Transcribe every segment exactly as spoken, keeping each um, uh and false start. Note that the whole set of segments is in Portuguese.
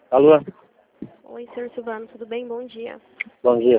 Alô? Oi, senhor Silvano, tudo bem? Bom dia. Bom dia.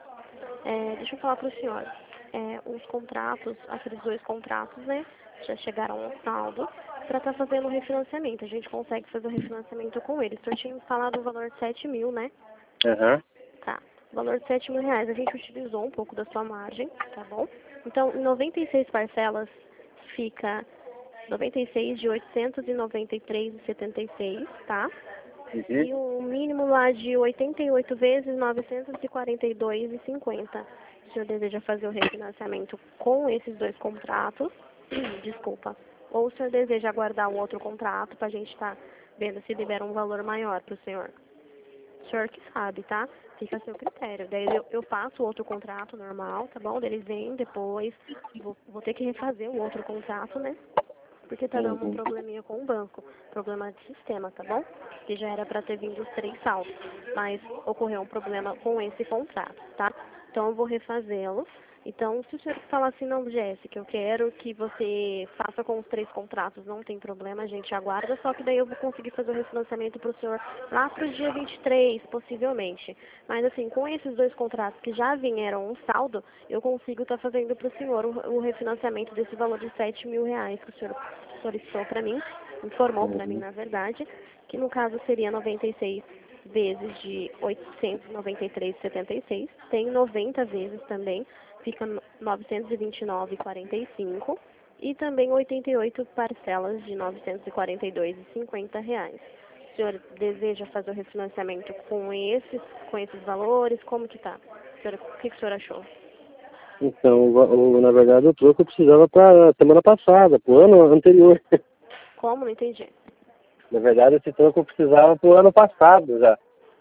É, deixa eu falar para o senhor. É, os contratos, aqueles dois contratos, né, já chegaram ao saldo para estar fazendo o refinanciamento. A gente consegue fazer o refinanciamento com eles. O senhor tinha falado o valor de sete mil, né? Aham. Tá. O valor de sete mil reais. A gente utilizou um pouco da sua margem, tá bom? Então, em noventa e seis parcelas fica noventa e seis de oitocentos e noventa e três e setenta e seis, tá? Uhum. E o mínimo lá de oitenta e oito vezes novecentos e quarenta e dois e cinquenta. O senhor deseja fazer o refinanciamento com esses dois contratos? Desculpa. Ou o senhor deseja aguardar um outro contrato para a gente estar vendo se libera um valor maior para o senhor? O senhor que sabe, tá? Fica a seu critério. Daí eu, eu faço outro contrato normal, tá bom? Daí eles vêm depois. Vou, vou ter que refazer um outro contrato, né? Porque tá dando um Uhum. probleminha com o banco, problema de sistema, tá bom? Que já era para ter vindo os três saldos, mas ocorreu um problema com esse contrato, tá? Então eu vou refazê-los. Então, se o senhor falar assim, não, Jéssica, eu quero que você faça com os três contratos, não tem problema, a gente aguarda, só que daí eu vou conseguir fazer o refinanciamento para o senhor lá para o dia vinte e três, possivelmente. Mas assim, com esses dois contratos que já vieram um saldo, eu consigo estar fazendo para o senhor o, o refinanciamento desse valor de sete mil reais que o senhor solicitou para mim, informou para mim, Uhum. na verdade, que no caso seria noventa e seis vezes de oitocentos e noventa e três vírgula setenta e seis, tem noventa vezes também, fica novecentos e vinte e nove vírgula quarenta e cinco e também oitenta e oito parcelas de novecentos e quarenta e dois vírgula cinquenta reais. O senhor deseja fazer o refinanciamento com esses, com esses valores? Como que tá? O, senhor, o que, que o senhor achou? Então, o, va- o- na verdade, o troco eu precisava para semana passada, pro ano anterior. Como? Não entendi. Na verdade, esse troco eu precisava pro ano passado já.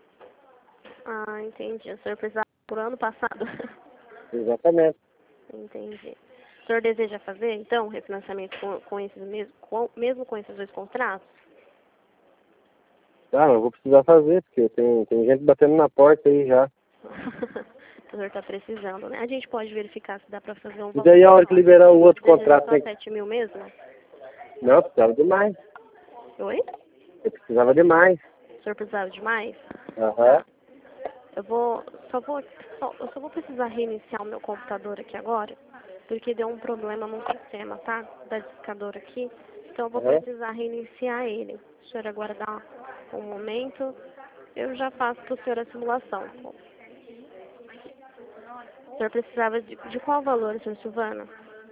Ah, entendi. O senhor precisava por ano passado? Exatamente. Entendi. O senhor deseja fazer, então, refinanciamento com, com esses mesmos, com, mesmo com esses dois contratos? Ah, eu vou precisar fazer, porque tem, tem gente batendo na porta aí já. O senhor está precisando, né? A gente pode verificar se dá para fazer um E valor daí a hora que menor. liberar o outro Deseja contrato, só tem que... sete mil mesmo? Não, eu precisava demais. Oi? Eu precisava demais. O senhor precisava de mais? Aham. Tá. Eu vou, só vou, só, eu só vou precisar reiniciar o meu computador aqui agora, porque deu um problema no sistema, tá? Da discadora aqui. Então eu vou Aham. precisar reiniciar ele. O senhor aguardar um momento. Eu já faço para o senhor a simulação. O senhor precisava de, de qual valor, senhor Silvano?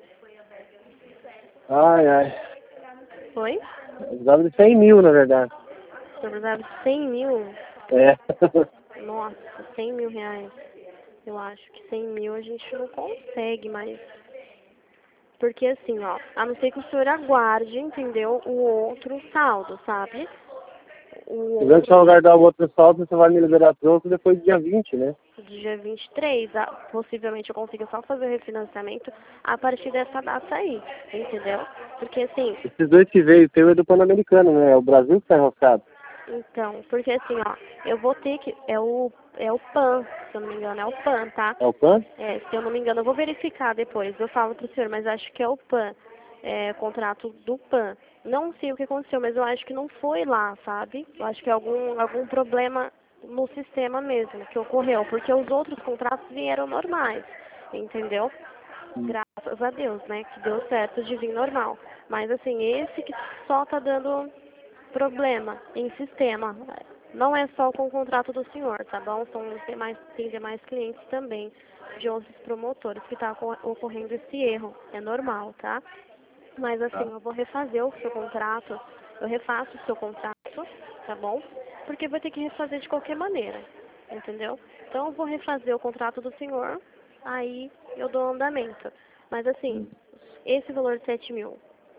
Ai, ai. Oi? Eu precisava de cem mil, na verdade. O senhor precisava de cem mil? É. Nossa, cem mil reais. Eu acho que cem mil a gente não consegue, mas... Porque assim, ó, a não ser que o senhor aguarde, entendeu, o outro saldo, sabe? O Se eu outro só guardar o outro saldo, você vai me liberar troco depois do dia vinte, né? dia vinte e três, ah, possivelmente eu consiga só fazer o refinanciamento a partir dessa data aí, entendeu? Porque assim, Esses dois que veio, teu é do Pan-Americano, né? É o Brasil que tá enroscado. então, porque assim, ó, eu vou ter que, é o, é o PAN, se eu não me engano, é o PAN, tá? É o Pan? É, se eu não me engano, eu vou verificar depois, eu falo pro senhor, mas acho que é o PAN, é, contrato do PAN. Não sei o que aconteceu, mas eu acho que não foi lá, sabe? Eu acho que é algum, algum problema no sistema mesmo que ocorreu, porque os outros contratos vieram normais, entendeu? Graças a Deus, né, que deu certo de vir normal. Mas assim, esse que só tá dando problema em sistema. Não é só com o contrato do senhor, tá bom? São os demais, tem demais clientes também de outros promotores que está ocorrendo esse erro. É normal, tá? Mas assim, eu vou refazer o seu contrato, eu refaço o seu contrato, tá bom? Porque vou ter que refazer de qualquer maneira, entendeu? Então eu vou refazer o contrato do senhor, aí eu dou andamento. Mas assim, esse valor de sete mil,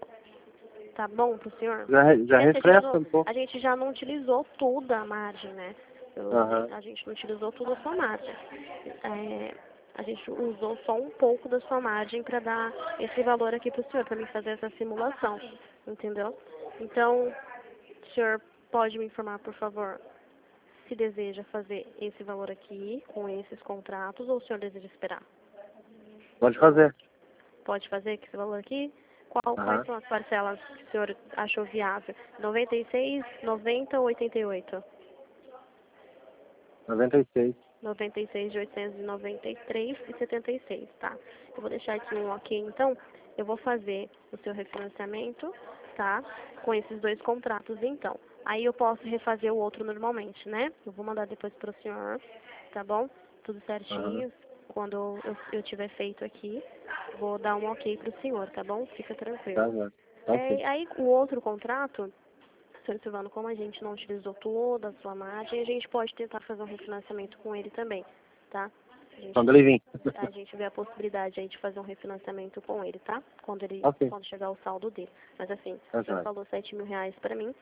tá bom pro senhor? Já, já Porque assim, a gente, refresca não, um pouco. a gente já não utilizou tudo a margem, né? Eu- Aham. a gente não utilizou tudo a sua margem. É, a gente usou só um pouco da sua margem para dar esse valor aqui pro senhor, para mim fazer essa simulação, entendeu? Então, o senhor pode me informar, por favor, se deseja fazer esse valor aqui, com esses contratos, ou o senhor deseja esperar? Pode fazer. Pode fazer com esse valor aqui? Qual, quais Aham. são as parcelas que o senhor achou viável? noventa e seis, noventa ou oitenta e oito? noventa e seis. noventa e seis de oitocentos e noventa e três e setenta e seis, tá? Eu vou deixar aqui um ok, então. Eu vou fazer o seu refinanciamento, tá? Com esses dois contratos, então. Aí eu posso refazer o outro normalmente, né? Eu vou mandar depois pro senhor, tá bom? Tudo certinho. Uhum. Quando eu, eu tiver feito aqui, vou dar um ok pro senhor, tá bom? Fica tranquilo. Tá, já. Ok. É, aí o outro contrato, senhor Silvano, como a gente não utilizou toda a sua margem, a gente pode tentar fazer um refinanciamento com ele também, tá? A gente, Quando ele vir. a gente vê a possibilidade aí de fazer um refinanciamento com ele, tá? Quando ele, Ok. quando chegar o saldo dele. Mas assim, Tá, o senhor já. falou sete mil reais pra mim,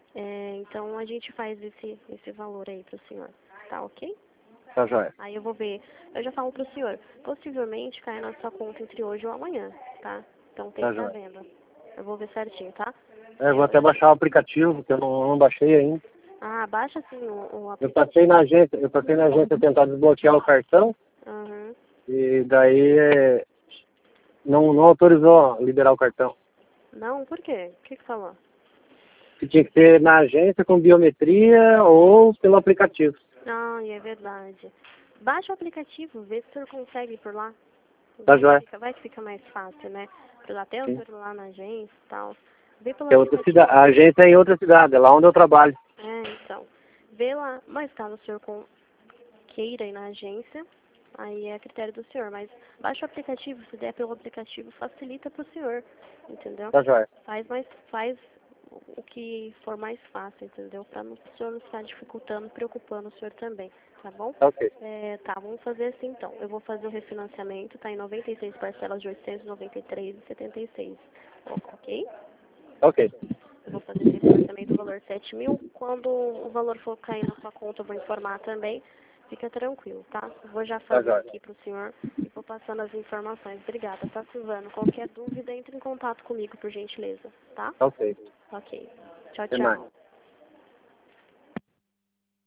é, então a gente faz esse, esse valor aí pro senhor, tá ok? Tá, já. Aí eu vou ver, eu já falo pro senhor, possivelmente cai na sua conta entre hoje ou amanhã, tá? Então tem Tá, que estar já. vendo. Eu vou ver certinho, tá? É, eu vou Eu, até baixar o aplicativo, porque eu não, não baixei ainda. ah, baixa assim o, o Eu aplicativo. passei na agência, eu passei na agência tentar desbloquear o cartão Uhum. e daí é, não, não autorizou liberar o cartão. Não, por quê? O que que falou? Que tinha que ser na agência com biometria ou pelo aplicativo. Ah, é verdade. Baixa o aplicativo, vê se o senhor consegue ir por lá. Tá, Vai que joia? fica, vai que fica mais fácil, né? Por lá até o Sim. senhor ir lá na agência e tal. Vê pelo Que é outra aplicativo. cidade. A agência é em outra cidade, é lá onde eu trabalho. É, então. Vê lá, mas caso o senhor com, queira ir na agência, aí é a critério do senhor. Mas baixa o aplicativo, se der pelo aplicativo, facilita pro senhor, entendeu? Tá, joia? Faz mais, faz o que for mais fácil, entendeu? Para o senhor não ficar dificultando, preocupando o senhor também, tá bom? Tá, ok. É, tá, vamos fazer assim então. Eu vou fazer o refinanciamento, tá em noventa e seis parcelas de oitocentos e noventa e três e setenta e seis, ok? Ok. Eu vou fazer esse refinanciamento, o valor sete mil. Quando o valor for cair na sua conta, eu vou informar também. Fica tranquilo, tá? Eu vou já Tá, fazer joia? aqui pro senhor e vou passando as informações. Obrigada, tá, Silvano? Qualquer dúvida, entre em contato comigo, por gentileza, tá? Tá, ok. Ok. Tchau, Até mais. tchau.